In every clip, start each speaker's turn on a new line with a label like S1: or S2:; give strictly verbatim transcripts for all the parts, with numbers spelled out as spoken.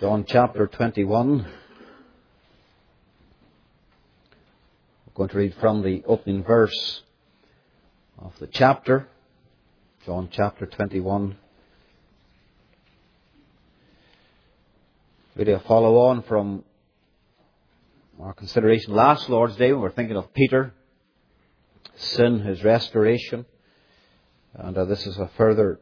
S1: John chapter twenty-one. We're going to read from the opening verse of the chapter. John chapter twenty-one. Really a follow on from our consideration last Lord's Day when we were thinking of Peter, sin, his restoration. And uh, this is a further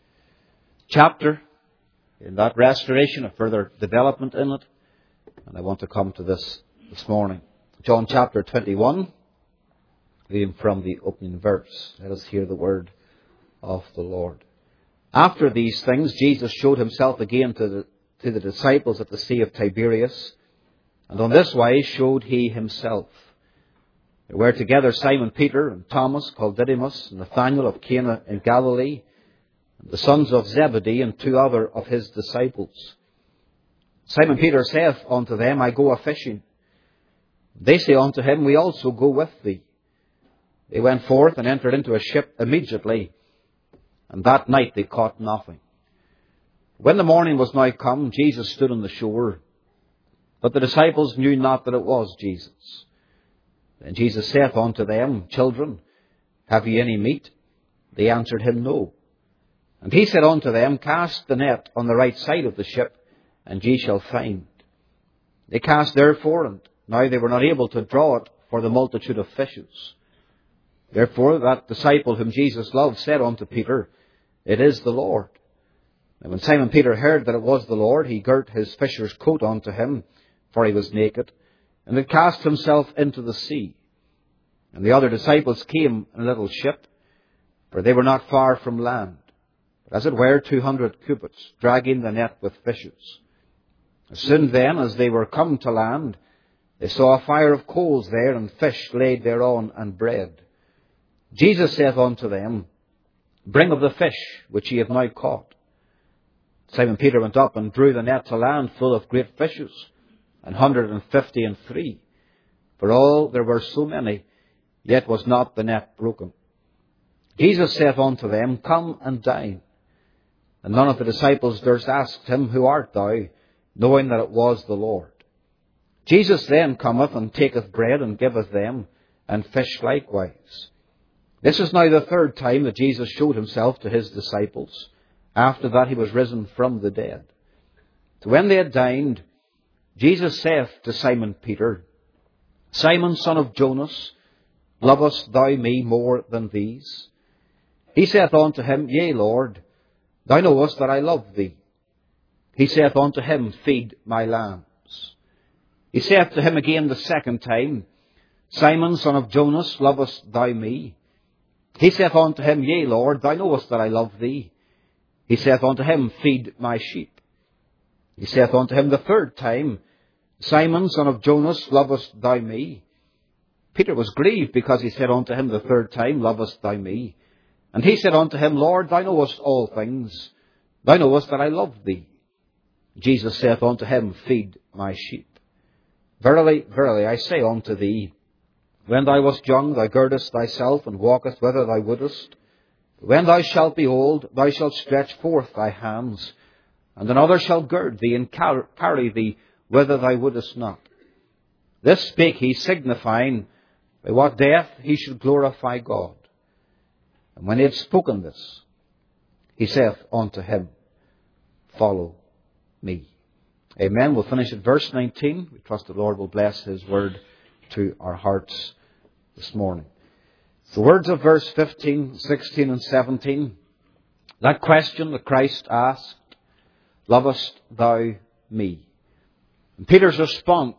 S1: chapter in that restoration, a further development in it. And I want to come to this this morning. John chapter twenty-one, reading from the opening verse. Let us hear the word of the Lord. After these things, Jesus showed himself again to the, to the disciples at the Sea of Tiberias. And on this wise showed he himself. There were together Simon Peter and Thomas called Didymus, and Nathanael of Cana in Galilee, and the sons of Zebedee, and two other of his disciples. Simon Peter saith unto them, I go a-fishing. They say unto him, We also go with thee. They went forth and entered into a ship immediately, and that night they caught nothing. When the morning was now come, Jesus stood on the shore, but the disciples knew not that it was Jesus. Then Jesus saith unto them, Children, have ye any meat? They answered him, No. And he said unto them, Cast the net on the right side of the ship, and ye shall find. They cast therefore, and now they were not able to draw it for the multitude of fishes. Therefore that disciple whom Jesus loved said unto Peter, It is the Lord. And when Simon Peter heard that it was the Lord, he girt his fisher's coat unto him, for he was naked, and had cast himself into the sea. And the other disciples came in a little ship, for they were not far from land, but as it were two hundred cubits, dragging the net with fishes. As soon then as they were come to land, they saw a fire of coals there, and fish laid thereon, and bread. Jesus saith unto them, Bring of the fish which ye have now caught. Simon Peter went up and drew the net to land full of great fishes, an hundred and fifty and three. For all there were so many, yet was not the net broken. Jesus saith unto them, Come and dine. And none of the disciples durst ask him, Who art thou? Knowing that it was the Lord. Jesus then cometh and taketh bread and giveth them, and fish likewise. This is now the third time that Jesus showed himself to his disciples, after that he was risen from the dead. So when they had dined, Jesus saith to Simon Peter, Simon, son of Jonas, lovest thou me more than these? He saith unto him, Yea, Lord, thou knowest that I love thee. He saith unto him, Feed my lambs. He saith to him again the second time, Simon, son of Jonas, lovest thou me? He saith unto him, Yea, Lord, thou knowest that I love thee. He saith unto him, Feed my sheep. He saith unto him the third time, Simon, son of Jonas, lovest thou me? Peter was grieved because he said unto him the third time, Lovest thou me? And he said unto him, Lord, thou knowest all things. Thou knowest that I love thee. Jesus saith unto him, Feed my sheep. Verily, verily, I say unto thee, when thou wast young, thou girdest thyself and walkest whither thou wouldest. When thou shalt be old, thou shalt stretch forth thy hands, and another shall gird thee and carry thee whither thou wouldest not. This spake he, signifying by what death he should glorify God. And when he had spoken this, he saith unto him, Follow me. Amen. We'll finish at verse nineteen. We trust the Lord will bless his word to our hearts this morning. The words of verse fifteen, sixteen and seventeen. That question that Christ asked, Lovest thou me? And Peter's response,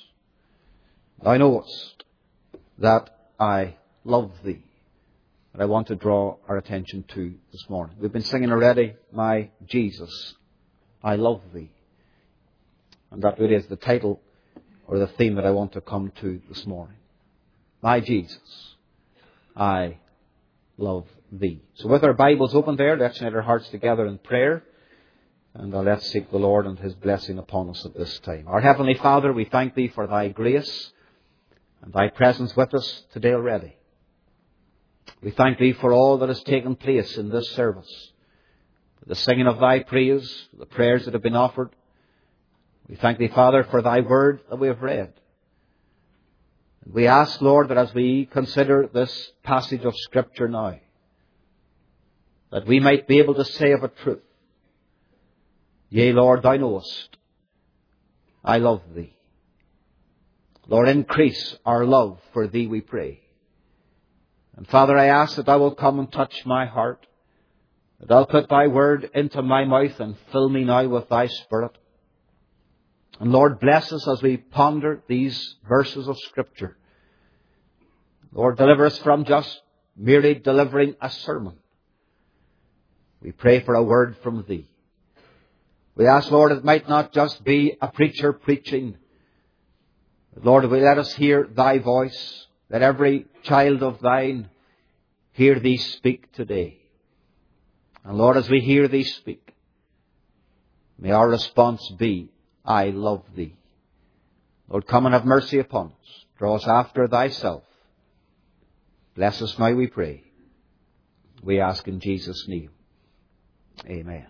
S1: Thou knowest that I love thee. And I want to draw our attention to this morning. We've been singing already, My Jesus, I love thee. And that really is the title or the theme that I want to come to this morning. My Jesus, I love thee. So with our Bibles open there, let's unite our hearts together in prayer. And uh, let's seek the Lord and his blessing upon us at this time. Our Heavenly Father, we thank thee for thy grace and thy presence with us today already. We thank thee for all that has taken place in this service, for the singing of thy praise, the prayers that have been offered, We thank Thee, Father, for Thy word that we have read. We ask, Lord, that as we consider this passage of Scripture now, that we might be able to say of a truth, Yea, Lord, Thou knowest, I love Thee. Lord, increase our love for Thee, we pray. And Father, I ask that Thou will come and touch my heart, that Thou put Thy word into my mouth and fill me now with Thy Spirit. And Lord, bless us as we ponder these verses of Scripture. Lord, deliver us from just merely delivering a sermon. We pray for a word from Thee. We ask, Lord, it might not just be a preacher preaching. But Lord, we let us hear Thy voice. Let every child of Thine hear Thee speak today. And Lord, as we hear Thee speak, may our response be, I love Thee. Lord, come and have mercy upon us. Draw us after Thyself. Bless us now, we pray. We ask in Jesus' name. Amen.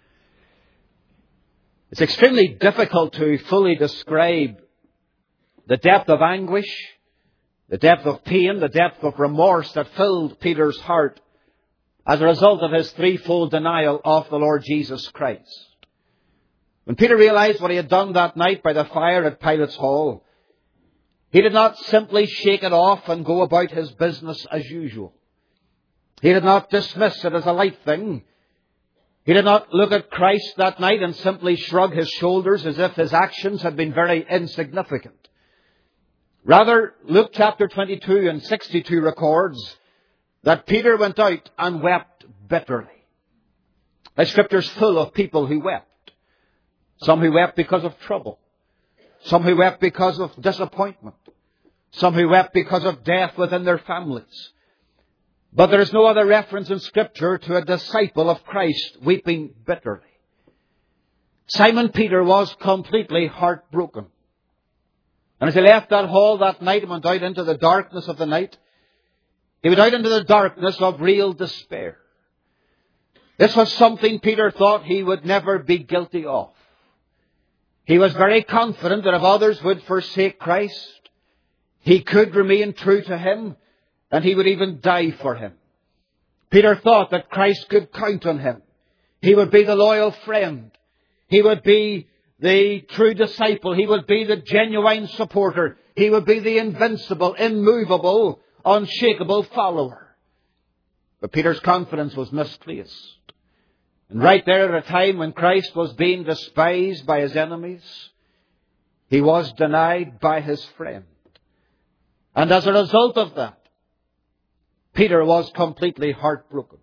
S1: It's extremely difficult to fully describe the depth of anguish, the depth of pain, the depth of remorse that filled Peter's heart as a result of his threefold denial of the Lord Jesus Christ. When Peter realized what he had done that night by the fire at Pilate's hall, he did not simply shake it off and go about his business as usual. He did not dismiss it as a light thing. He did not look at Christ that night and simply shrug his shoulders as if his actions had been very insignificant. Rather, Luke chapter twenty-two and sixty-two records that Peter went out and wept bitterly. The Scripture's full of people who wept. Some who wept because of trouble. Some who wept because of disappointment. Some who wept because of death within their families. But there is no other reference in Scripture to a disciple of Christ weeping bitterly. Simon Peter was completely heartbroken. And as he left that hall that night and went out into the darkness of the night, he went out into the darkness of real despair. This was something Peter thought he would never be guilty of. He was very confident that if others would forsake Christ, he could remain true to Him, and he would even die for Him. Peter thought that Christ could count on him. He would be the loyal friend. He would be the true disciple. He would be the genuine supporter. He would be the invincible, immovable, unshakable follower. But Peter's confidence was misplaced. And right there at a time when Christ was being despised by His enemies, He was denied by His friend. And as a result of that, Peter was completely heartbroken.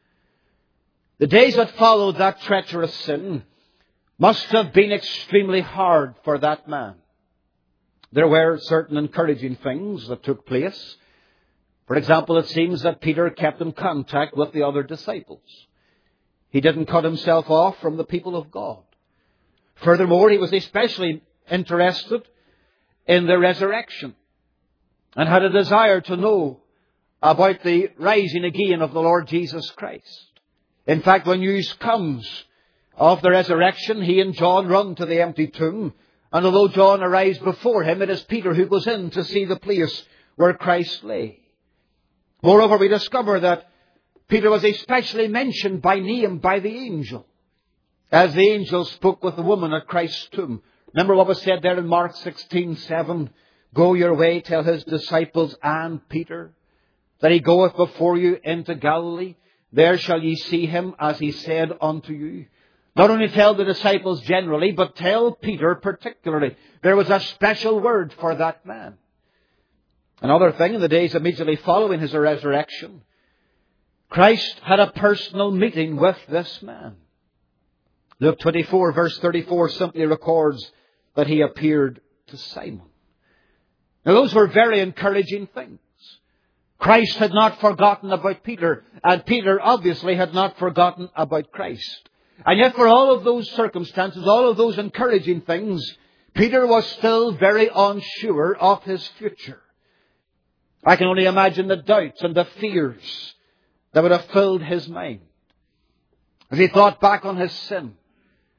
S1: The days that followed that treacherous sin must have been extremely hard for that man. There were certain encouraging things that took place. For example, it seems that Peter kept in contact with the other disciples. He didn't cut himself off from the people of God. Furthermore, he was especially interested in the resurrection and had a desire to know about the rising again of the Lord Jesus Christ. In fact, when news comes of the resurrection, he and John run to the empty tomb. And although John arrives before him, it is Peter who goes in to see the place where Christ lay. Moreover, we discover that Peter was especially mentioned by name by the angel, as the angel spoke with the woman at Christ's tomb. Remember what was said there in Mark sixteen seven? Go your way, tell His disciples and Peter, that He goeth before you into Galilee. There shall ye see Him, as He said unto you. Not only tell the disciples generally, but tell Peter particularly. There was a special word for that man. Another thing, in the days immediately following His resurrection, Christ had a personal meeting with this man. Luke twenty-four verse thirty-four simply records that He appeared to Simon. Now those were very encouraging things. Christ had not forgotten about Peter, and Peter obviously had not forgotten about Christ. And yet for all of those circumstances, all of those encouraging things, Peter was still very unsure of his future. I can only imagine the doubts and the fears that would have filled his mind as he thought back on his sin,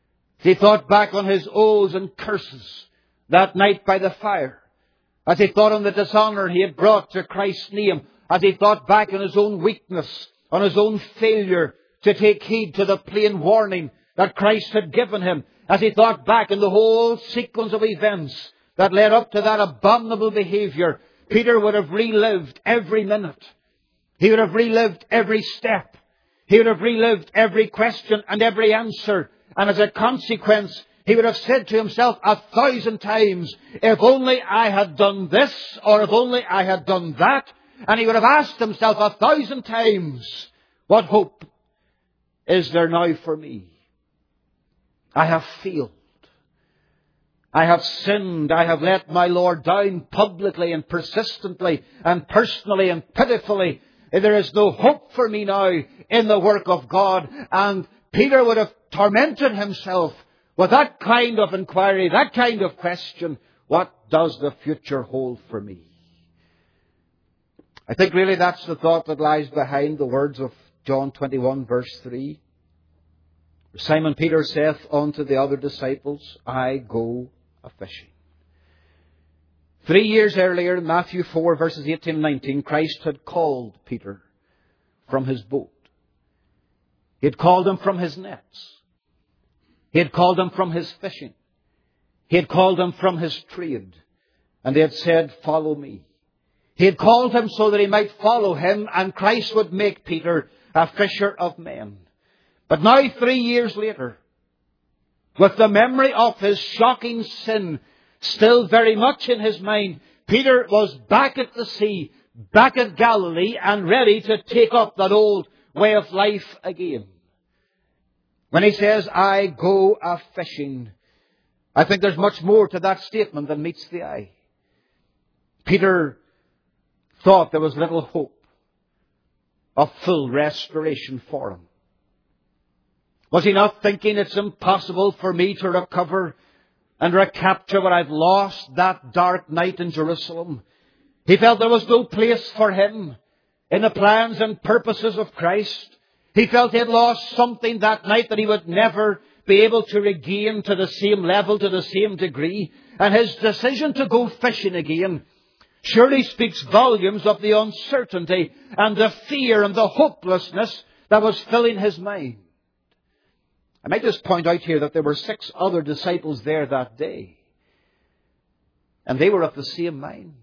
S1: As he thought back on his oaths and curses that night by the fire. As he thought on the dishonour he had brought to Christ's name. As he thought back on his own weakness, on his own failure to take heed to the plain warning that Christ had given him. As he thought back on the whole sequence of events that led up to that abominable behaviour, Peter would have relived every minute. He would have relived every step. He would have relived every question and every answer. And as a consequence, he would have said to himself a thousand times, if only I had done this, or if only I had done that. And he would have asked himself a thousand times, what hope is there now for me? I have failed. I have sinned. I have let my Lord down publicly and persistently and personally and pitifully. There is no hope for me now in the work of God. And Peter would have tormented himself with that kind of inquiry, that kind of question. What does the future hold for me? I think really that's the thought that lies behind the words of John twenty-one verse three. Simon Peter saith unto the other disciples, I go a-fishing. Three years earlier, in Matthew four verses eighteen and nineteen, Christ had called Peter from his boat. He had called him from his nets. He had called him from his fishing. He had called him from his trade. And he had said, follow me. He had called him so that he might follow him, and Christ would make Peter a fisher of men. But now, three years later, with the memory of his shocking sin still very much in his mind, Peter was back at the sea, back at Galilee, and ready to take up that old way of life again. When he says, I go a-fishing, I think there's much more to that statement than meets the eye. Peter thought there was little hope of full restoration for him. Was he not thinking it's impossible for me to recover and recapture what I've lost that dark night in Jerusalem? He felt there was no place for him in the plans and purposes of Christ. He felt he had lost something that night that he would never be able to regain to the same level, to the same degree. And his decision to go fishing again surely speaks volumes of the uncertainty and the fear and the hopelessness that was filling his mind. I might just point out here that there were six other disciples there that day. And they were of the same mind.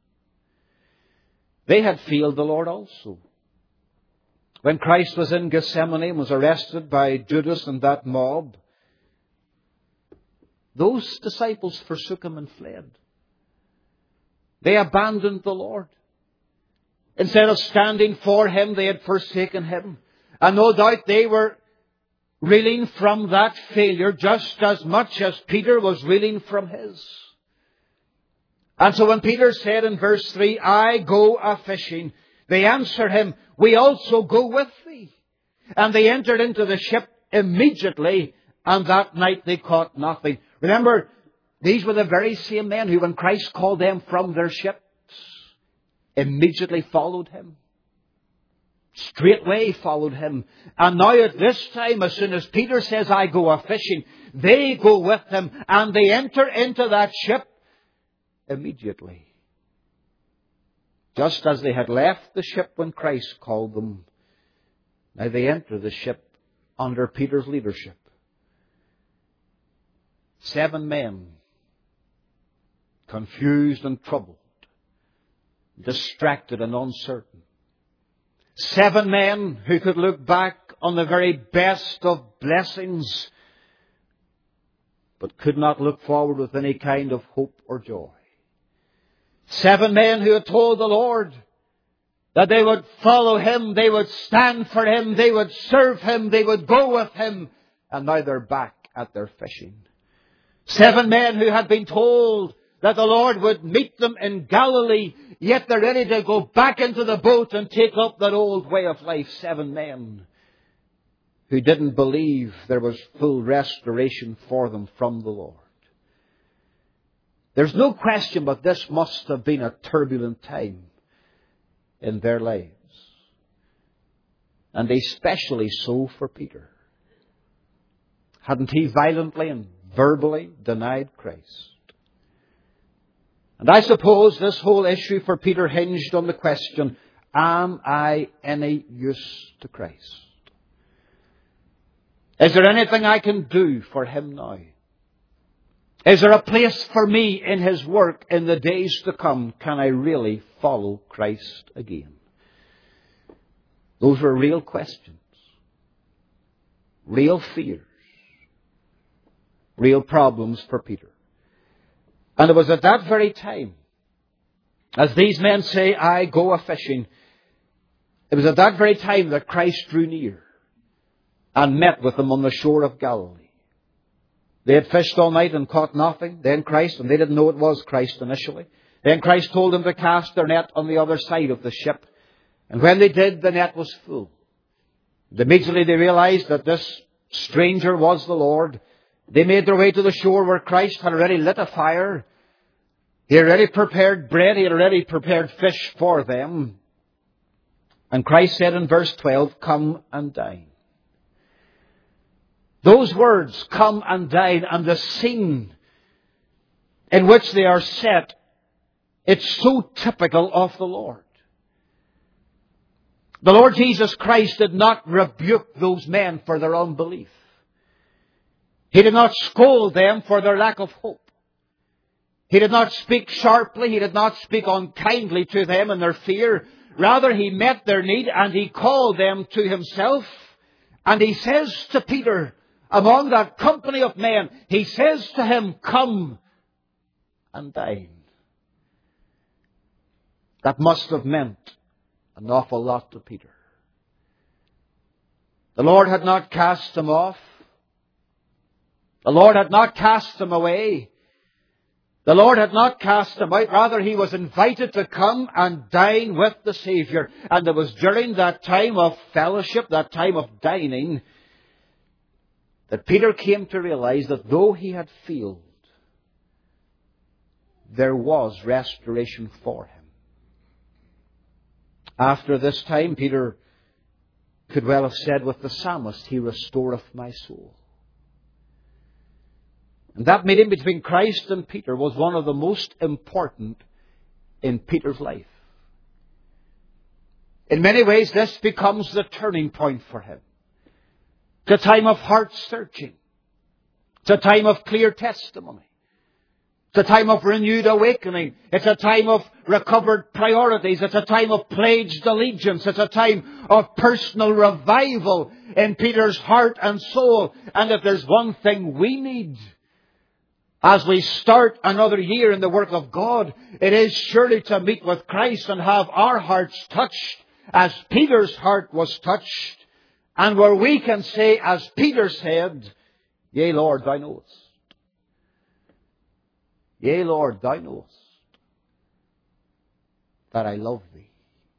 S1: They had failed the Lord also. When Christ was in Gethsemane and was arrested by Judas and that mob, those disciples forsook him and fled. They abandoned the Lord. Instead of standing for him, they had forsaken him. And no doubt they were reeling from that failure just as much as Peter was reeling from his. And so when Peter said in verse three, I go a-fishing, they answered him, we also go with thee. And they entered into the ship immediately, and that night they caught nothing. Remember, these were the very same men who, when Christ called them from their ships, immediately followed him. Straightway followed him. And now at this time, as soon as Peter says, I go a-fishing, they go with him, and they enter into that ship immediately. Just as they had left the ship when Christ called them, now they enter the ship under Peter's leadership. Seven men, confused and troubled, distracted and uncertain. Seven men who could look back on the very best of blessings, but could not look forward with any kind of hope or joy. Seven men who had told the Lord that they would follow him, they would stand for him, they would serve him, they would go with him, and now they're back at their fishing. Seven men who had been told that the Lord would meet them in Galilee, yet they're ready to go back into the boat and take up that old way of life. Seven men who didn't believe there was full restoration for them from the Lord. There's no question but this must have been a turbulent time in their lives. And especially so for Peter. Hadn't he violently and verbally denied Christ? And I suppose this whole issue for Peter hinged on the question, am I any use to Christ? Is there anything I can do for him now? Is there a place for me in his work in the days to come? Can I really follow Christ again? Those were real questions, real fears, real problems for Peter. And it was at that very time, as these men say, I go a-fishing, it was at that very time that Christ drew near and met with them on the shore of Galilee. They had fished all night and caught nothing. Then Christ, and they didn't know it was Christ initially. Then Christ told them to cast their net on the other side of the ship. And when they did, the net was full. And immediately they realized that this stranger was the Lord. They made their way to the shore where Christ had already lit a fire. He had already prepared bread. He had already prepared fish for them. And Christ said in verse twelve, come and dine. Those words, come and dine, and the scene in which they are set, it's so typical of the Lord. The Lord Jesus Christ did not rebuke those men for their unbelief. He did not scold them for their lack of hope. He did not speak sharply. He did not speak unkindly to them in their fear. Rather, he met their need and he called them to himself. And he says to Peter, among that company of men, he says to him, come and dine. That must have meant an awful lot to Peter. The Lord had not cast him off. The Lord had not cast him away. The Lord had not cast him out. Rather, he was invited to come and dine with the Savior. And it was during that time of fellowship, that time of dining, that Peter came to realize that though he had failed, there was restoration for him. After this time, Peter could well have said with the psalmist, he restoreth my soul. And that meeting between Christ and Peter was one of the most important in Peter's life. In many ways, this becomes the turning point for him. It's a time of heart searching. It's a time of clear testimony. It's a time of renewed awakening. It's a time of recovered priorities. It's a time of pledged allegiance. It's a time of personal revival in Peter's heart and soul. And if there's one thing we need as we start another year in the work of God, it is surely to meet with Christ and have our hearts touched as Peter's heart was touched. And where we can say, as Peter said, yea, Lord, thou knowest. Yea, Lord, thou knowest that I love thee.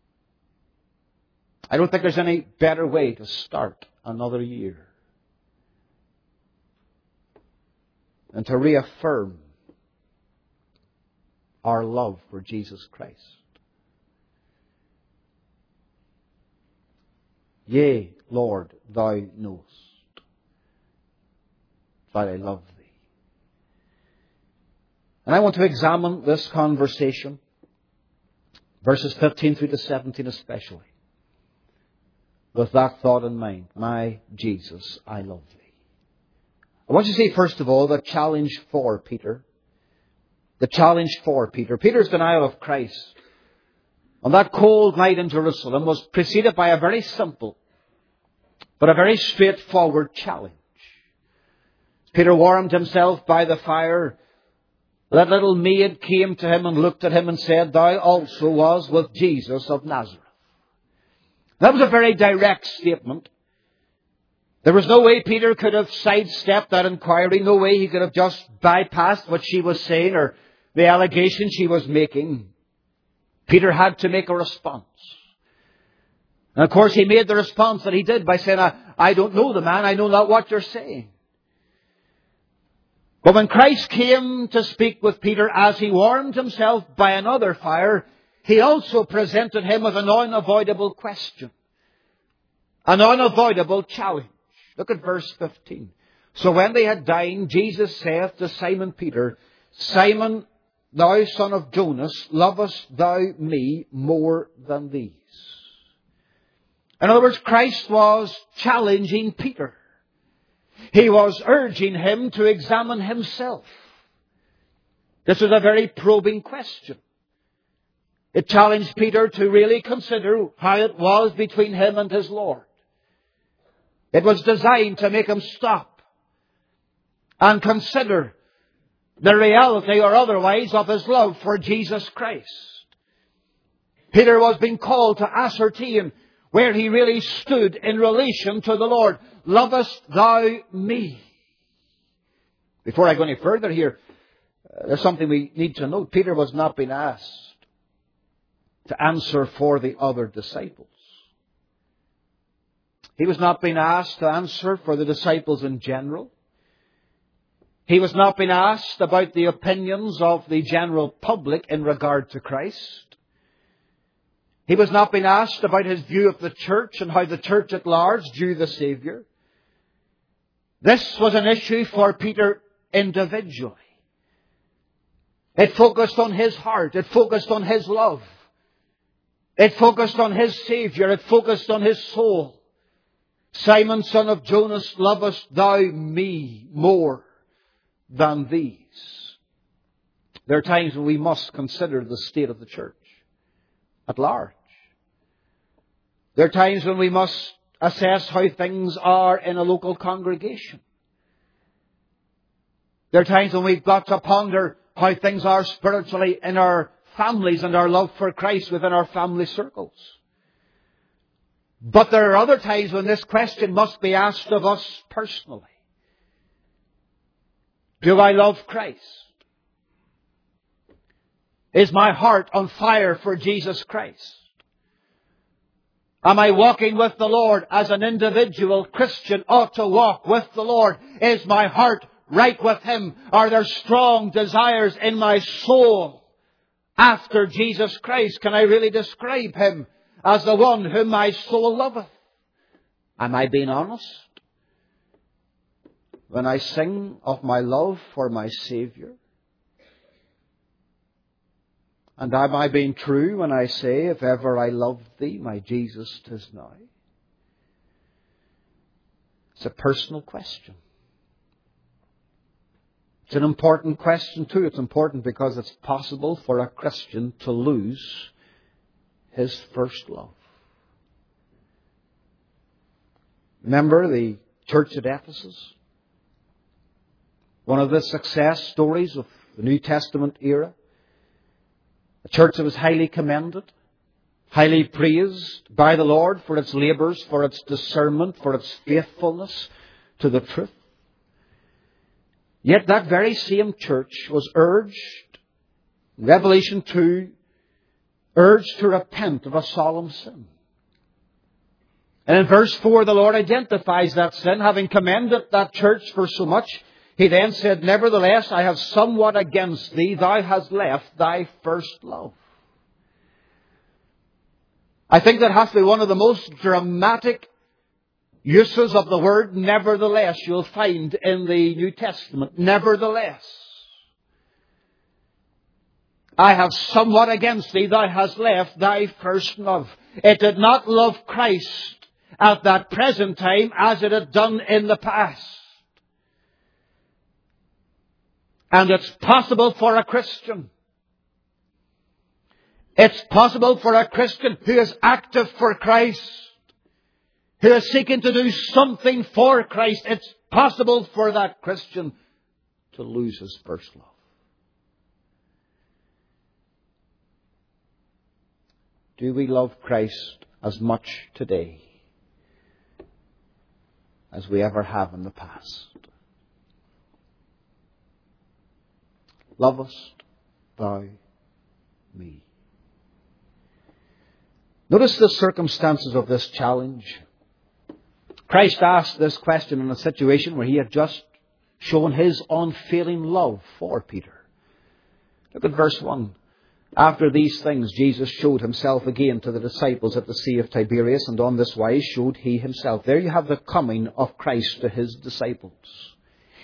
S1: I don't think there's any better way to start another year than to reaffirm our love for Jesus Christ. Yea, Lord, thou knowest that I love thee. And I want to examine this conversation, verses fifteen through to seventeen especially, with that thought in mind. My Jesus, I love thee. I want you to see, first of all, the challenge for Peter. The challenge for Peter. Peter's denial of Christ on that cold night in Jerusalem was preceded by a very simple but a very straightforward challenge. Peter warmed himself by the fire. That little maid came to him and looked at him and said, thou also was with Jesus of Nazareth. That was a very direct statement. There was no way Peter could have sidestepped that inquiry. No way he could have just bypassed what she was saying or the allegation she was making. Peter had to make a response. And of course he made the response that he did by saying, I, I don't know the man. I know not what you're saying. But when Christ came to speak with Peter as he warmed himself by another fire, he also presented him with an unavoidable question. An unavoidable challenge. Look at verse fifteen. So when they had dined, Jesus saith to Simon Peter, Simon, thou son of Jonas, lovest thou me more than these? In other words, Christ was challenging Peter. He was urging him to examine himself. This was a very probing question. It challenged Peter to really consider how it was between him and his Lord. It was designed to make him stop and consider the reality or otherwise of his love for Jesus Christ. Peter was being called to ascertain where he really stood in relation to the Lord. Lovest thou me? Before I go any further here, uh, there's something we need to note. Peter was not being asked to answer for the other disciples. He was not being asked to answer for the disciples in general. He was not being asked about the opinions of the general public in regard to Christ. He was not being asked about his view of the church and how the church at large viewed the Saviour. This was an issue for Peter individually. It focused on his heart. It focused on his love. It focused on his Saviour. It focused on his soul. Simon, son of Jonas, lovest thou me more than these? There are times when we must consider the state of the church at large. There are times when we must assess how things are in a local congregation. There are times when we've got to ponder how things are spiritually in our families and our love for Christ within our family circles. But there are other times when this question must be asked of us personally. Do I love Christ? Is my heart on fire for Jesus Christ? Am I walking with the Lord as an individual Christian ought to walk with the Lord? Is my heart right with Him? Are there strong desires in my soul after Jesus Christ? Can I really describe Him as the one whom my soul loveth? Am I being honest when I sing of my love for my Saviour? And am I being true when I say, if ever I loved thee, my Jesus, 'tis now? It's a personal question. It's an important question too. It's important because it's possible for a Christian to lose his first love. Remember the church at Ephesus? One of the success stories of the New Testament era. A church that was highly commended, highly praised by the Lord for its labours, for its discernment, for its faithfulness to the truth. Yet that very same church was urged, in Revelation two, urged to repent of a solemn sin. And in verse four, the Lord identifies that sin, having commended that church for so much. He then said, nevertheless, I have somewhat against thee. Thou hast left thy first love. I think that has to be one of the most dramatic uses of the word nevertheless you'll find in the New Testament. Nevertheless. I have somewhat against thee. Thou hast left thy first love. It did not love Christ at that present time as it had done in the past. And it's possible for a Christian. It's possible for a Christian who is active for Christ, who is seeking to do something for Christ. It's possible for that Christian to lose his first love. Do we love Christ as much today as we ever have in the past? Lovest thou me? Notice the circumstances of this challenge. Christ asked this question in a situation where He had just shown His unfailing love for Peter. Look at verse one. After these things, Jesus showed Himself again to the disciples at the Sea of Tiberias, and on this wise showed He Himself. There you have the coming of Christ to His disciples.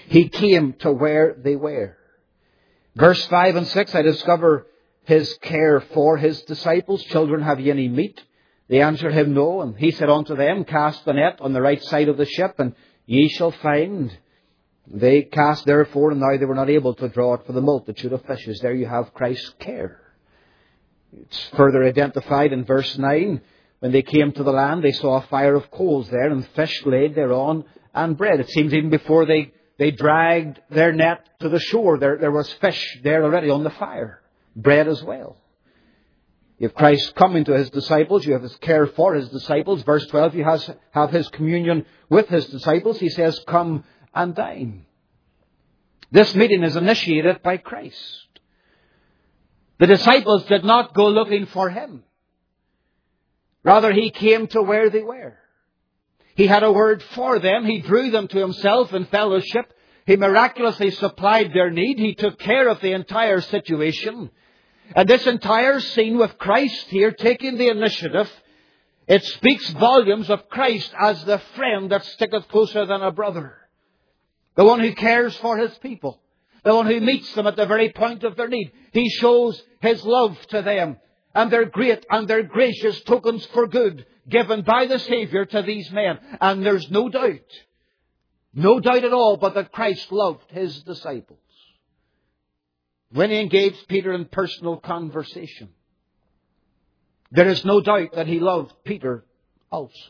S1: He came to where they were. Verse five and six, I discover his care for his disciples. Children, have ye any meat? They answered him, no. And he said unto them, cast the net on the right side of the ship, and ye shall find. They cast therefore, and now they were not able to draw it for the multitude of fishes. There you have Christ's care. It's further identified in verse nine. When they came to the land, they saw a fire of coals there, and fish laid thereon, and bread. It seems even before they, they dragged their net to the shore, there, there was fish there already on the fire. Bread as well. You have Christ coming to his disciples. You have his care for his disciples. Verse twelve, you has, have his communion with his disciples. He says, come and dine. This meeting is initiated by Christ. The disciples did not go looking for him. Rather, he came to where they were. He had a word for them. He drew them to himself in fellowship. He miraculously supplied their need. He took care of the entire situation. And this entire scene with Christ here taking the initiative, it speaks volumes of Christ as the friend that sticketh closer than a brother. The one who cares for his people. The one who meets them at the very point of their need. He shows his love to them. And they're great and they're gracious tokens for good given by the Savior to these men. And there's no doubt, no doubt at all, but that Christ loved his disciples. When he engaged Peter in personal conversation, there is no doubt that he loved Peter also.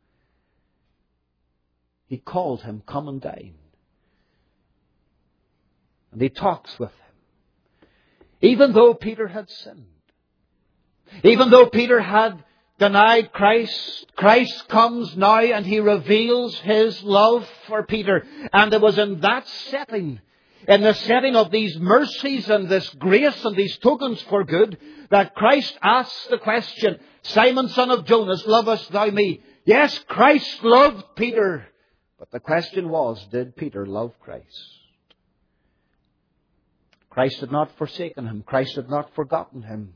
S1: He called him, come and dine. And he talks with him. Even though Peter had sinned, even though Peter had denied Christ, Christ comes now and he reveals his love for Peter. And it was in that setting, in the setting of these mercies and this grace and these tokens for good, that Christ asks the question, Simon, son of Jonas, lovest thou me? Yes, Christ loved Peter. But the question was, did Peter love Christ? Christ had not forsaken him. Christ had not forgotten him.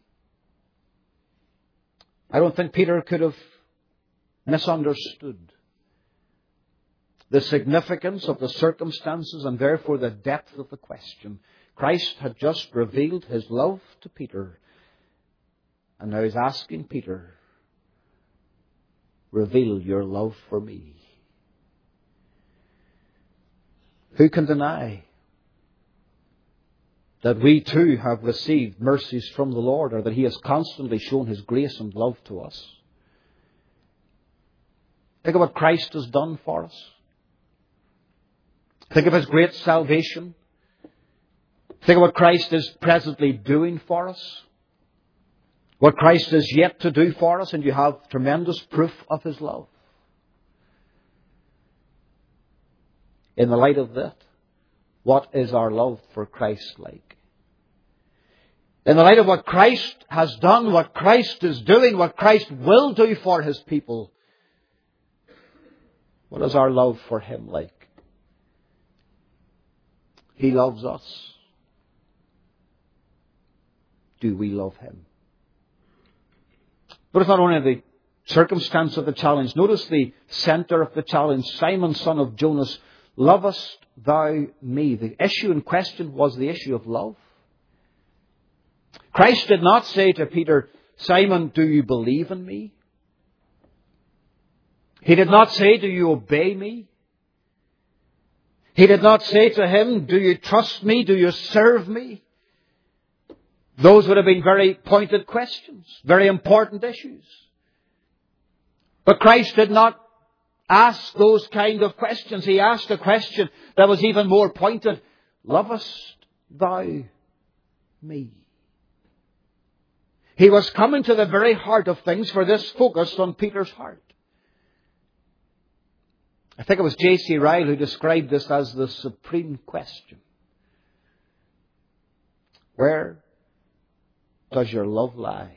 S1: I don't think Peter could have misunderstood the significance of the circumstances and therefore the depth of the question. Christ had just revealed his love to Peter. And now he's asking Peter, reveal your love for me. Who can deny that we too have received mercies from the Lord, or that he has constantly shown his grace and love to us? Think of what Christ has done for us. Think of his great salvation. Think of what Christ is presently doing for us. What Christ is yet to do for us, and you have tremendous proof of his love. In the light of that, what is our love for Christ like? In the light of what Christ has done, what Christ is doing, what Christ will do for his people, what is our love for him like? He loves us. Do we love him? Notice not only the circumstance of the challenge, notice the center of the challenge. Simon, son of Jonas, lovest thou me? The issue in question was the issue of love. Christ did not say to Peter, Simon, do you believe in me? He did not say, do you obey me? He did not say to him, do you trust me? Do you serve me? Those would have been very pointed questions, very important issues. But Christ did not ask those kind of questions. He asked a question that was even more pointed. Lovest thou me? He was coming to the very heart of things, for this focused on Peter's heart. I think it was J C Ryle who described this as the supreme question. Where does your love lie?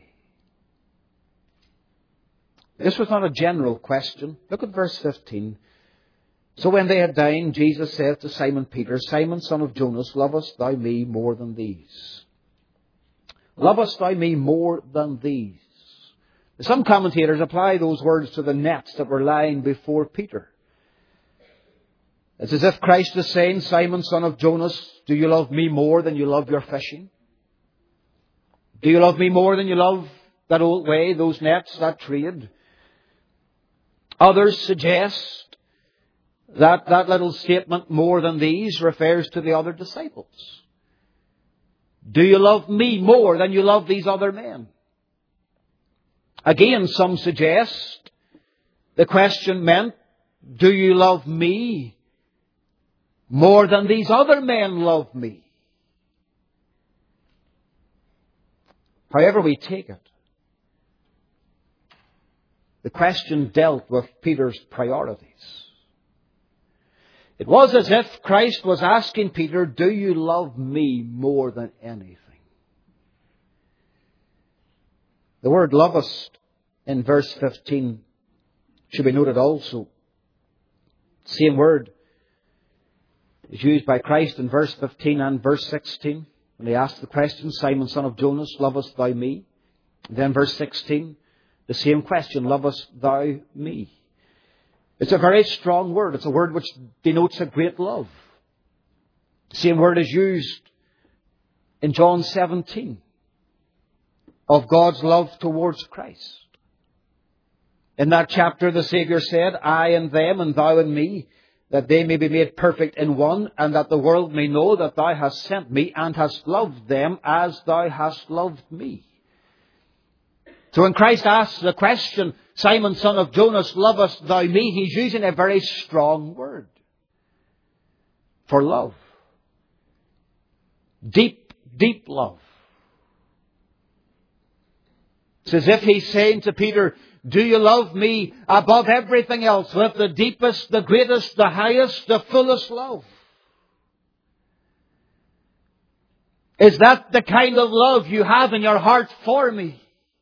S1: This was not a general question. Look at verse fifteen. So when they had dined, Jesus said to Simon Peter, Simon, son of Jonas, lovest thou me more than these? Lovest thou me more than these? Some commentators apply those words to the nets that were lying before Peter. It's as if Christ is saying, Simon, son of Jonas, do you love me more than you love your fishing? Do you love me more than you love that old way, those nets, that trade? Others suggest that that little statement, more than these, refers to the other disciples. Do you love me more than you love these other men? Again, some suggest the question meant, do you love me more than these other men love me? However we take it, the question dealt with Peter's priorities. It was as if Christ was asking Peter, do you love me more than anything? The word lovest in verse fifteen should be noted also. Same word is used by Christ in verse fifteen and verse sixteen. When he asked the question, Simon, son of Jonas, lovest thou me? And then verse sixteen, the same question, lovest thou me? It's a very strong word. It's a word which denotes a great love. The same word is used in John seventeen of God's love towards Christ. In that chapter, the Saviour said, I and them and thou and me, that they may be made perfect in one, and that the world may know that thou hast sent me and hast loved them as thou hast loved me. So when Christ asks the question, Simon, son of Jonas, lovest thou me? He's using a very strong word for love. Deep, deep love. It's as if he's saying to Peter, do you love me above everything else with the deepest, the greatest, the highest, the fullest love? Is that the kind of love you have in your heart for me?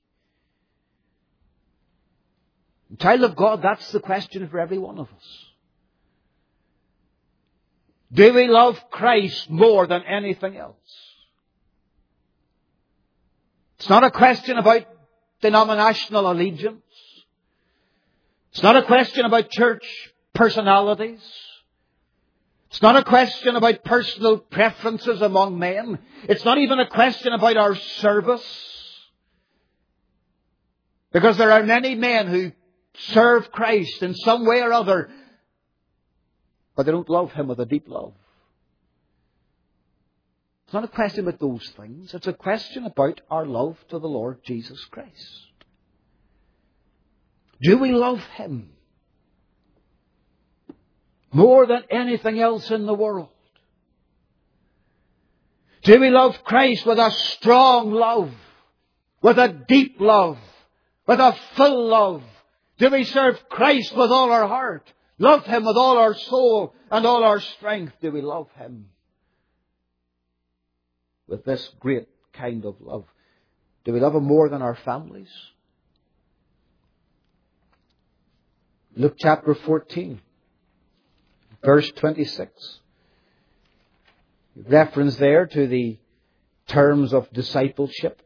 S1: Child of God, that's the question for every one of us. Do we love Christ more than anything else? It's not a question about denominational allegiance. It's not a question about church personalities. It's not a question about personal preferences among men. It's not even a question about our service. Because there are many men who serve Christ in some way or other, but they don't love Him with a deep love. It's not a question about those things. It's a question about our love to the Lord Jesus Christ. Do we love Him more than anything else in the world? Do we love Christ with a strong love, with a deep love, with a full love? Do we serve Christ with all our heart? Love Him with all our soul and all our strength? Do we love Him with this great kind of love? Do we love Him more than our families? Luke chapter fourteen, verse twenty-six. Reference there to the terms of discipleship.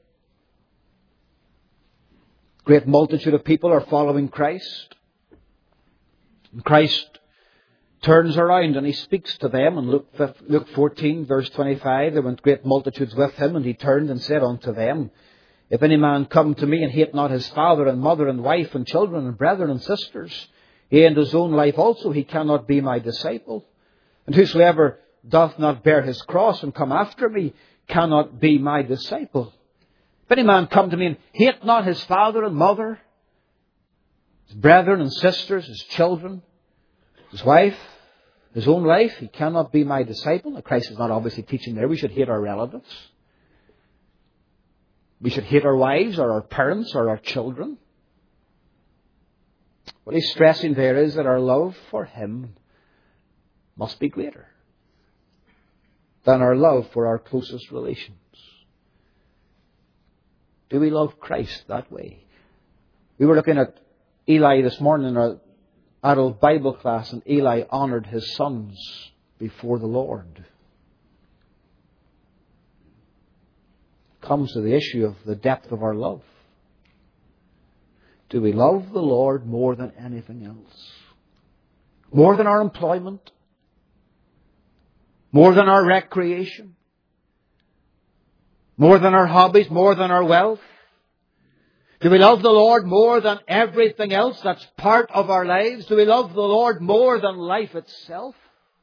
S1: Great multitude of people are following Christ. And Christ turns around and He speaks to them. In Luke, Luke fourteen, verse twenty-five, there went great multitudes with Him, and He turned and said unto them, If any man come to me and hate not his father and mother and wife and children and brethren and sisters, yea, and his own life also, he cannot be my disciple. And whosoever doth not bear his cross and come after me cannot be my disciple. If any man come to me and hate not his father and mother, his brethren and sisters, his children, his wife, his own life, he cannot be my disciple. Now, Christ is not obviously teaching there we should hate our relatives. We should hate our wives or our parents or our children. What He's stressing there is that our love for Him must be greater than our love for our closest relations. Do we love Christ that way? We were looking at Eli this morning in our adult Bible class, and Eli honoured his sons before the Lord. It comes to the issue of the depth of our love. Do we love the Lord more than anything else? More than our employment? more than our recreation, more than our hobbies, more than our wealth? Do we love the Lord more than everything else that's part of our lives? Do we love the Lord more than life itself?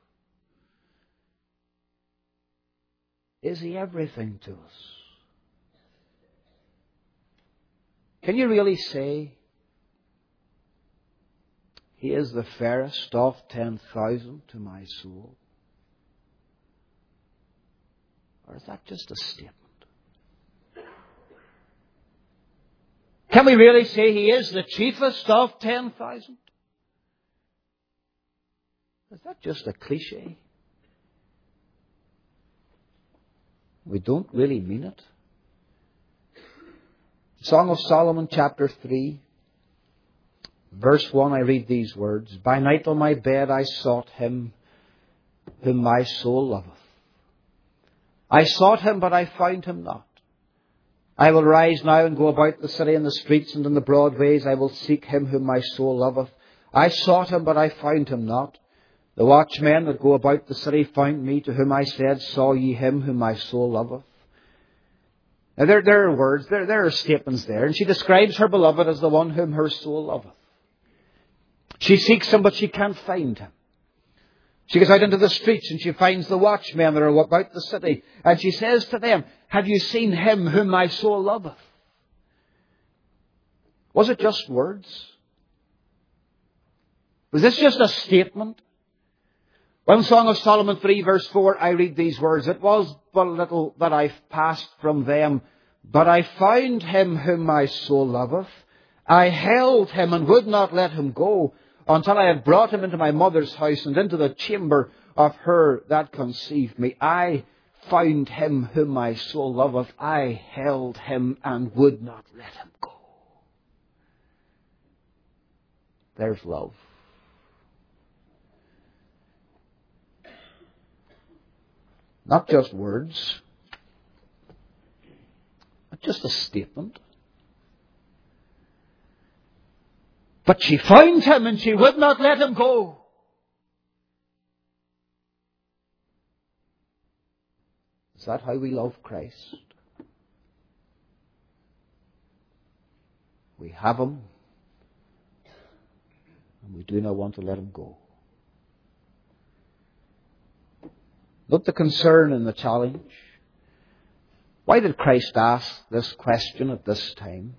S1: Is He everything to us? Can you really say He is the fairest of ten thousand to my soul? Or is that just a statement? Can we really say He is the chiefest of ten thousand? Is that just a cliche? We don't really mean it. Song of Solomon, chapter three, verse one, I read these words. By night on my bed I sought Him whom my soul loveth. I sought Him, but I found Him not. I will rise now and go about the city and the streets and in the broad ways. I will seek Him whom my soul loveth. I sought Him, but I found Him not. The watchmen that go about the city found me, to whom I said, saw ye Him whom my soul loveth? Now there, there are words, there, there are statements there. And she describes her beloved as the one whom her soul loveth. She seeks Him, but she can't find Him. She goes out into the streets and she finds the watchmen that are about the city. And she says to them, have you seen Him whom my soul loveth? Was it just words? Was this just a statement? Well, in Song of Solomon three, verse four, I read these words. It was but little that I passed from them, but I found Him whom my soul loveth. I held Him and would not let Him go, until I had brought Him into my mother's house and into the chamber of her that conceived me. I found Him whom my soul loveth. I held Him and would not let Him go. There's love. Not just words, not just a statement. But she found Him and she would not let Him go. Is that how we love Christ? We have Him and we do not want to let Him go. Note the concern and the challenge. Why did Christ ask this question at this time?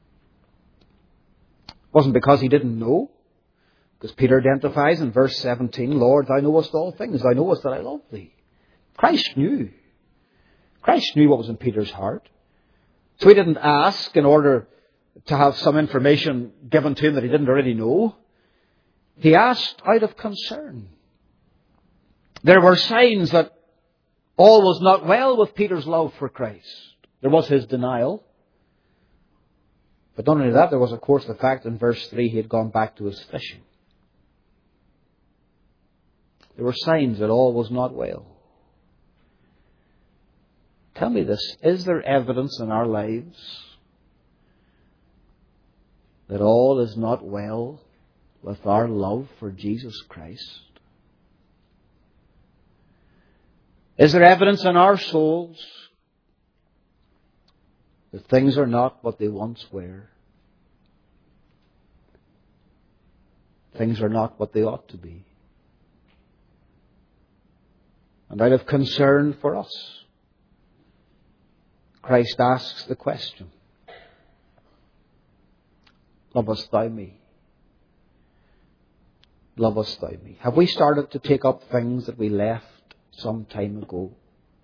S1: It wasn't because He didn't know. Because Peter identifies in verse seventeen, Lord, Thou knowest all things. Thou knowest that I love Thee. Christ knew. Christ knew what was in Peter's heart. So He didn't ask in order to have some information given to Him that He didn't already know. He asked out of concern. There were signs that all was not well with Peter's love for Christ. There was his denial. But not only that, there was, of course, the fact in verse three he had gone back to his fishing. There were signs that all was not well. Tell me this, is there evidence in our lives that all is not well with our love for Jesus Christ? Is there evidence in our souls that things are not what they once were? Things are not what they ought to be. And out of concern for us, Christ asks the question, lovest thou me? Lovest thou me? Have we started to take up things that we left some time ago?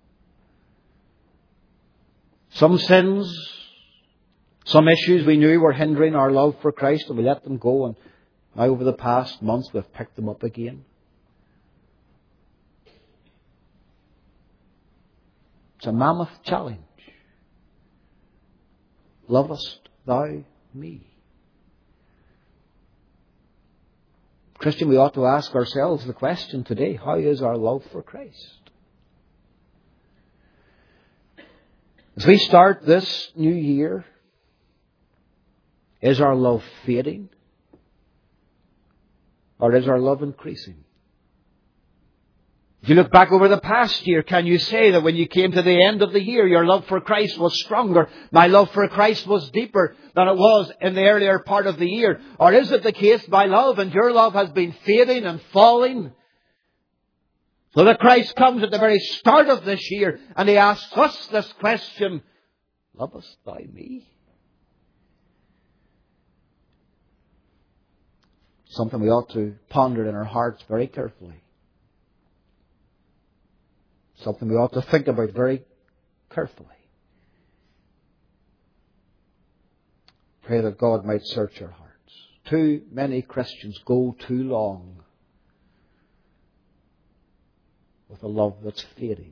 S1: Some sins, some issues we knew were hindering our love for Christ, and we let them go, and now over the past months we've picked them up again. It's a mammoth challenge. Lovest thou me? Christian, we ought to ask ourselves the question today, how is our love for Christ? As we start this new year, is our love fading? Or is our love increasing? If you look back over the past year, can you say that when you came to the end of the year, your love for Christ was stronger? My love for Christ was deeper than it was in the earlier part of the year? Or is it the case my love and your love has been fading and falling? So that Christ comes at the very start of this year and He asks us this question, lovest thou me? Something we ought to ponder in our hearts very carefully. Something we ought to think about very carefully. Pray that God might search our hearts. Too many Christians go too long with a love that's fading.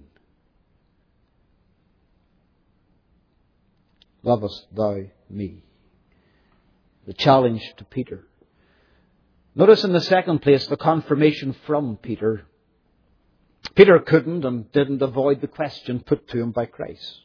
S1: Lovest thou me? The challenge to Peter. Notice in the second place the confirmation from Peter. Peter couldn't and didn't avoid the question put to him by Christ.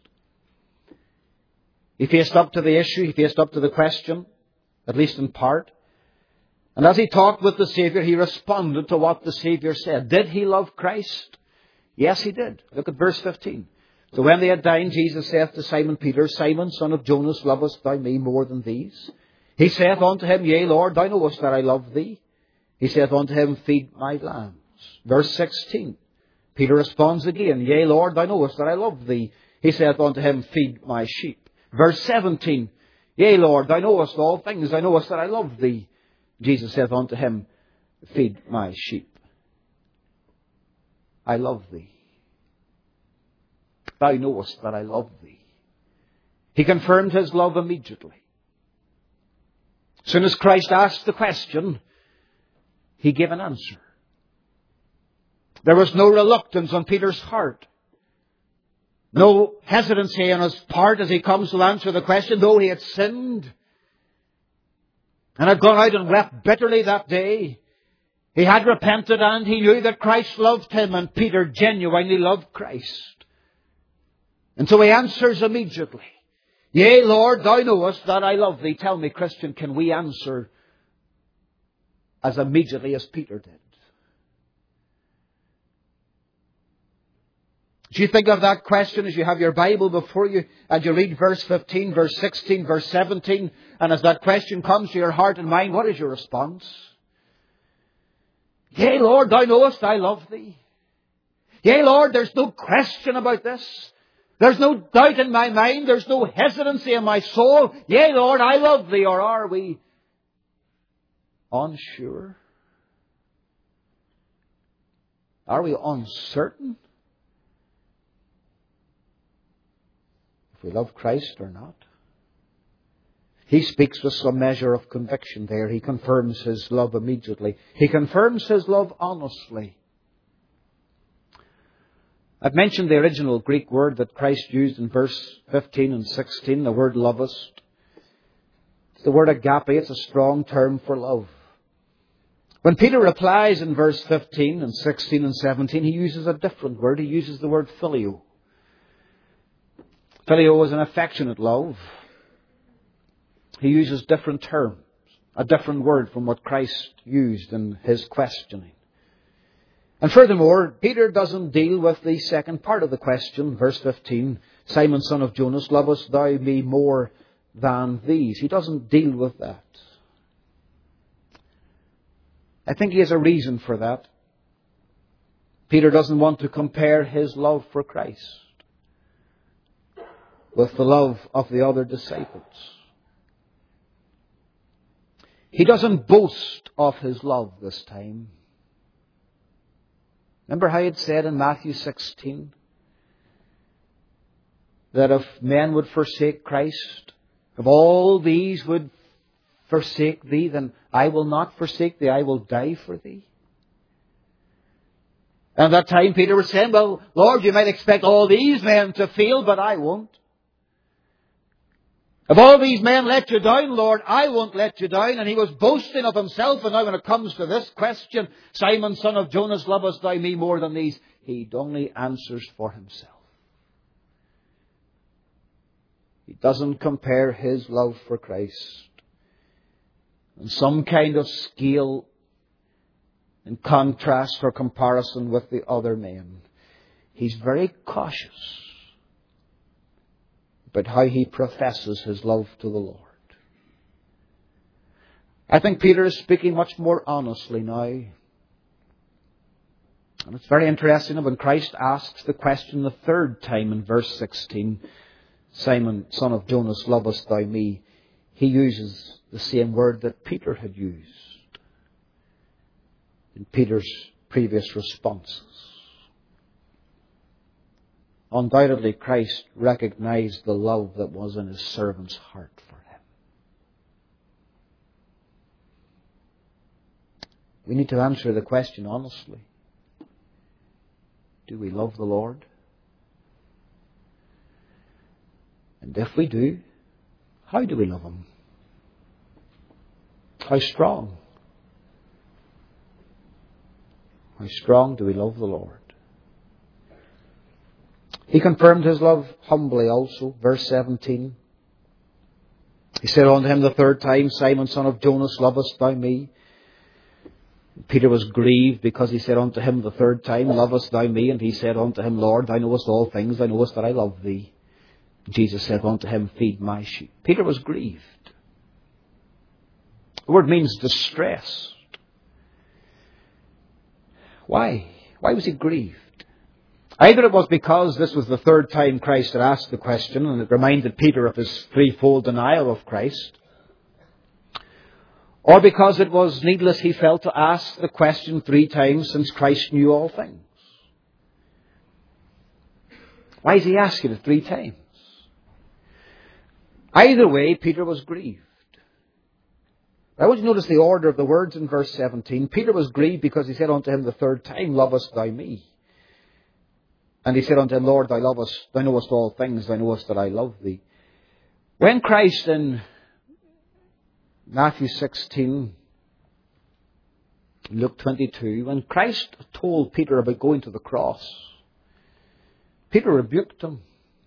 S1: He faced up to the issue, he faced up to the question, at least in part. And as he talked with the Saviour, he responded to what the Saviour said. Did he love Christ? Yes, he did. Look at verse fifteen. So when they had dined, Jesus saith to Simon Peter, Simon, son of Jonas, lovest thou me more than these? He saith unto him, Yea, Lord, thou knowest that I love thee. He saith unto him, Feed my lambs. Verse sixteen. Peter responds again, Yea, Lord, thou knowest that I love thee. He saith unto him, Feed my sheep. Verse seventeen. Yea, Lord, thou knowest all things. Thou knowest that I love thee. Jesus saith unto him, Feed my sheep. I love thee. Thou knowest that I love thee. He confirmed his love immediately. As soon as Christ asked the question, He gave an answer. There was no reluctance on Peter's heart. No hesitancy on his part as he comes to answer the question, though he had sinned and had gone out and wept bitterly that day. He had repented and he knew that Christ loved him, and Peter genuinely loved Christ. And so he answers immediately, Yea, Lord, thou knowest that I love thee. Tell me, Christian, can we answer as immediately as Peter did? Do you think of that question as you have your Bible before you and you read verse fifteen, verse sixteen, verse seventeen, and as that question comes to your heart and mind, what is your response? Yea, Lord, thou knowest I love thee. Yea, Lord, there's no question about this. There's no doubt in my mind. There's no hesitancy in my soul. Yea, Lord, I love thee. Or are we unsure? Are we uncertain if we love Christ or not? He speaks with some measure of conviction there. He confirms his love immediately. He confirms his love honestly. I've mentioned the original Greek word that Christ used in verse fifteen and sixteen, the word lovest. It's the word agape. It's a strong term for love. When Peter replies in verse fifteen and sixteen and seventeen, he uses a different word. He uses the word phileo. Phileo is an affectionate love. He uses different terms, a different word from what Christ used in his questioning. And furthermore, Peter doesn't deal with the second part of the question, verse fifteen, Simon, son of Jonas, lovest thou me more than these? He doesn't deal with that. I think he has a reason for that. Peter doesn't want to compare his love for Christ with the love of the other disciples. He doesn't boast of his love this time. Remember how it said in Matthew sixteen that if men would forsake Christ, if all these would forsake thee, then I will not forsake thee, I will die for thee. And at that time Peter was saying, well, Lord, you might expect all these men to fail, but I won't. If all these men let you down, Lord, I won't let you down. And he was boasting of himself. And now when it comes to this question, Simon, son of Jonas, lovest thou me more than these? He only answers for himself. He doesn't compare his love for Christ on some kind of scale in contrast or comparison with the other men. He's very cautious about how he professes his love to the Lord. I think Peter is speaking much more honestly now. And it's very interesting that when Christ asks the question the third time in verse sixteen, Simon, son of Jonas, lovest thou me? He uses the same word that Peter had used in Peter's previous responses. Undoubtedly, Christ recognized the love that was in his servant's heart for him. We need to answer the question honestly. Do we love the Lord? And if we do, how do we love Him? How strong? How strong do we love the Lord? He confirmed His love humbly also. Verse seventeen. He said unto him the third time, Simon, son of Jonas, lovest thou me? Peter was grieved because he said unto him the third time, lovest thou me? And he said unto him, Lord, thou knowest all things, thou knowest that I love thee. Jesus said unto him, feed my sheep. Peter was grieved. The word means distressed. Why? Why was he grieved? Either it was because this was the third time Christ had asked the question and it reminded Peter of his threefold denial of Christ, or because it was needless, he felt, to ask the question three times since Christ knew all things. Why is he asking it three times? Either way, Peter was grieved. I want you to notice the order of the words in verse seventeen. Peter was grieved because he said unto him the third time, lovest thou me? And he said unto him, Lord, thou lovest, thou knowest all things, thou knowest that I love thee. When Christ in Matthew sixteen, Luke twenty-two, when Christ told Peter about going to the cross, Peter rebuked him.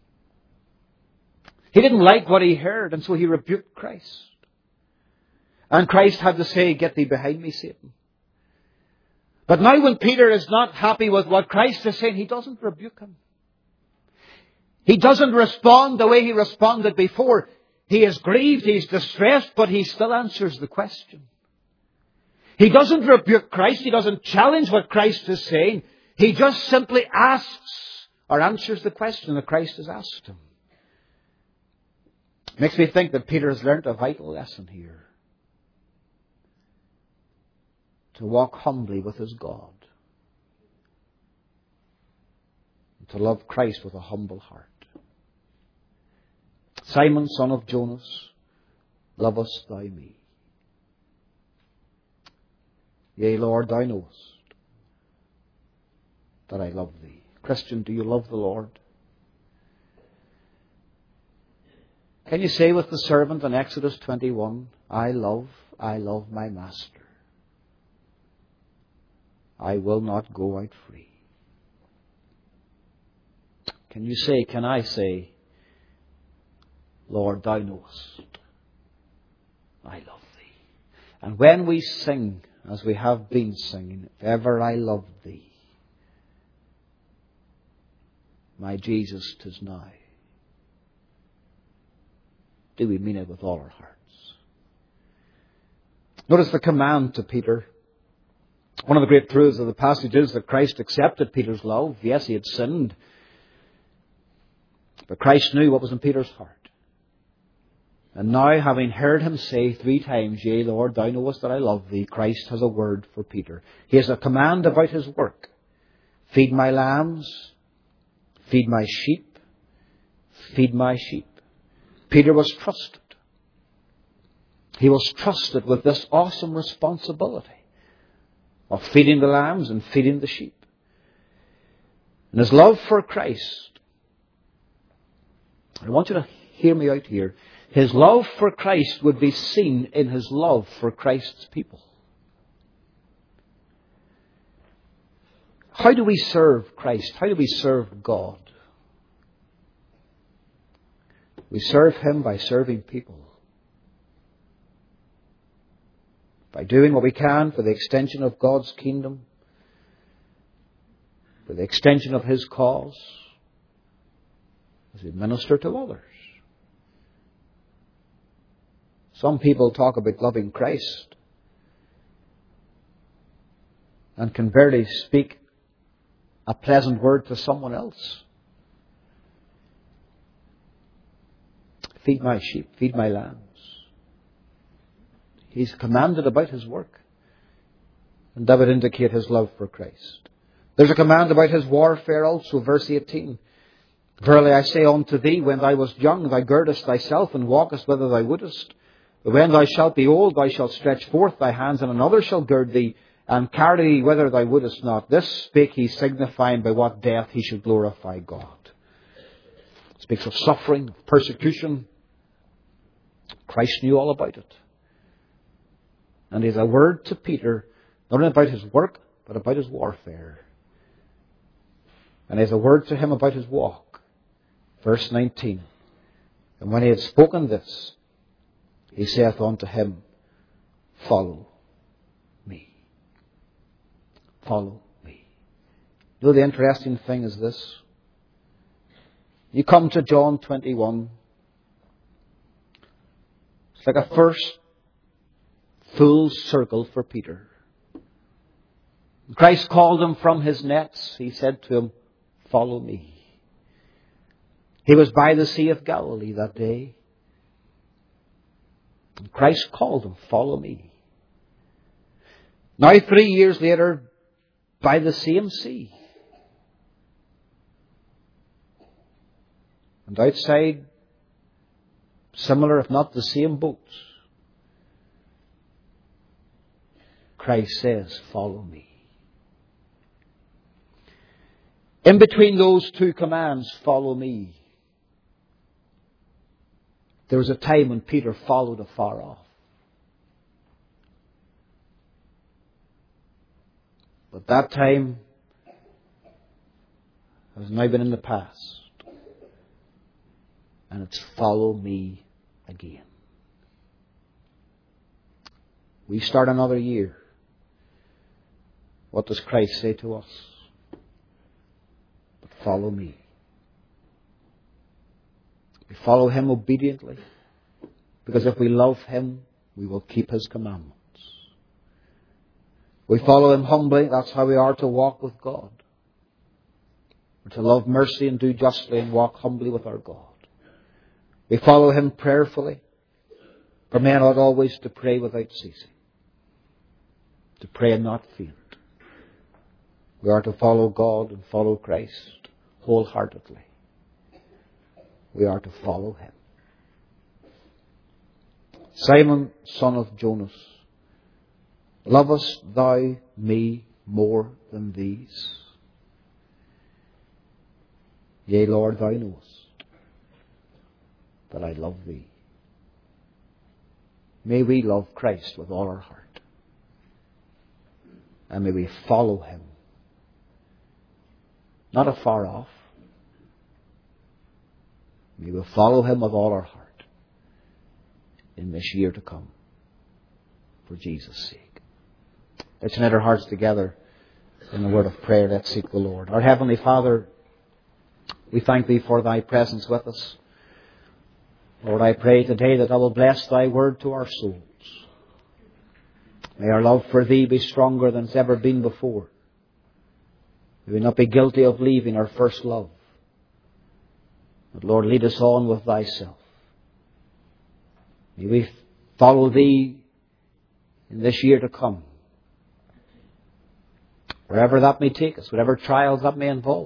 S1: He didn't like what he heard, and so he rebuked Christ. And Christ had to say, get thee behind me, Satan. But now when Peter is not happy with what Christ is saying, he doesn't rebuke him. He doesn't respond the way he responded before. He is grieved, he is distressed, but he still answers the question. He doesn't rebuke Christ, he doesn't challenge what Christ is saying. He just simply asks or answers the question that Christ has asked him. Makes me think that Peter has learned a vital lesson here. To walk humbly with his God. And to love Christ with a humble heart. Simon, son of Jonas, lovest thou me? Yea, Lord, thou knowest that I love thee. Christian, do you love the Lord? Can you say with the servant in Exodus twenty-one, I love, I love my master. I will not go out free. Can you say, can I say, Lord, thou knowest, I love thee. And when we sing, as we have been singing, if ever I loved thee, my Jesus, 'tis now. Do we mean it with all our hearts? Notice the command to Peter. One of the great truths of the passage is that Christ accepted Peter's love. Yes, he had sinned. But Christ knew what was in Peter's heart. And now, having heard him say three times, Yea, Lord, thou knowest that I love thee, Christ has a word for Peter. He has a command about his work. Feed my lambs. Feed my sheep. Feed my sheep. Peter was trusted. He was trusted with this awesome responsibility of feeding the lambs and feeding the sheep. And his love for Christ, I want you to hear me out here, his love for Christ would be seen in his love for Christ's people. How do we serve Christ? How do we serve God? We serve him by serving people. by doing what we can for the extension of God's kingdom, for the extension of His cause, as we minister to others. Some people talk about loving Christ and can barely speak a pleasant word to someone else. Feed my sheep, feed my lambs. He's commanded about His work. And that would indicate His love for Christ. There's a command about His warfare also, verse eighteen. Verily I say unto thee, when thou wast young, thou girdest thyself and walkest whither thou wouldest. But when thou shalt be old, thou shalt stretch forth thy hands, and another shall gird thee, and carry thee whither thou wouldest not. This spake he, signifying by what death he should glorify God. It speaks of suffering, of persecution. Christ knew all about it. And He's a word to Peter, not only about his work, but about his warfare. And He's a word to him about his walk. Verse nineteen. And when he had spoken this, he saith unto him, follow me. Follow me. You know, the interesting thing is this. You come to John twenty-one. It's like a first full circle for Peter. Christ called him from his nets. He said to him, follow me. He was by the Sea of Galilee that day. And Christ called him, follow me. Now three years later, by the same sea. And outside, similar if not the same boats, Christ says, follow me. In between those two commands, follow me, there was a time when Peter followed afar off. But that time has now been in the past. And it's follow me again. We start another year. What does Christ say to us? But follow me. We follow Him obediently. Because if we love Him, we will keep His commandments. We follow Him humbly. That's how we are to walk with God. We're to love mercy and do justly and walk humbly with our God. We follow Him prayerfully. For men ought always to pray without ceasing. To pray and not faint. We are to follow God and follow Christ wholeheartedly. We are to follow Him. Simon, son of Jonas, lovest thou me more than these? Yea, Lord, thou knowest that I love thee. May we love Christ with all our heart. And may we follow Him. Not afar off. May we follow Him with all our heart in this year to come. For Jesus' sake. Let's unite our hearts together in the word of prayer. Let's seek the Lord. Our Heavenly Father, we thank Thee for Thy presence with us. Lord, I pray today that Thou will bless Thy word to our souls. May our love for Thee be stronger than it's ever been before. May we not be guilty of leaving our first love. But Lord, lead us on with Thyself. May we follow Thee in this year to come. Wherever that may take us, whatever trials that may involve.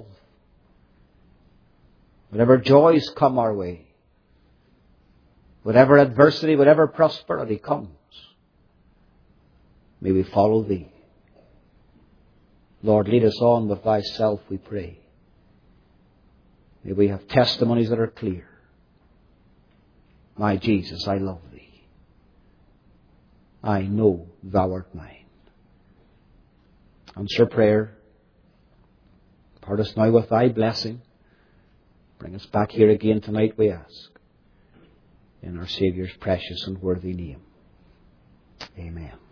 S1: Whatever joys come our way. Whatever adversity, whatever prosperity comes. May we follow Thee. Lord, lead us on with Thyself, we pray. May we have testimonies that are clear. My Jesus, I love Thee. I know Thou art mine. Answer prayer. Part us now with Thy blessing. Bring us back here again tonight, we ask. In our Saviour's precious and worthy name. Amen.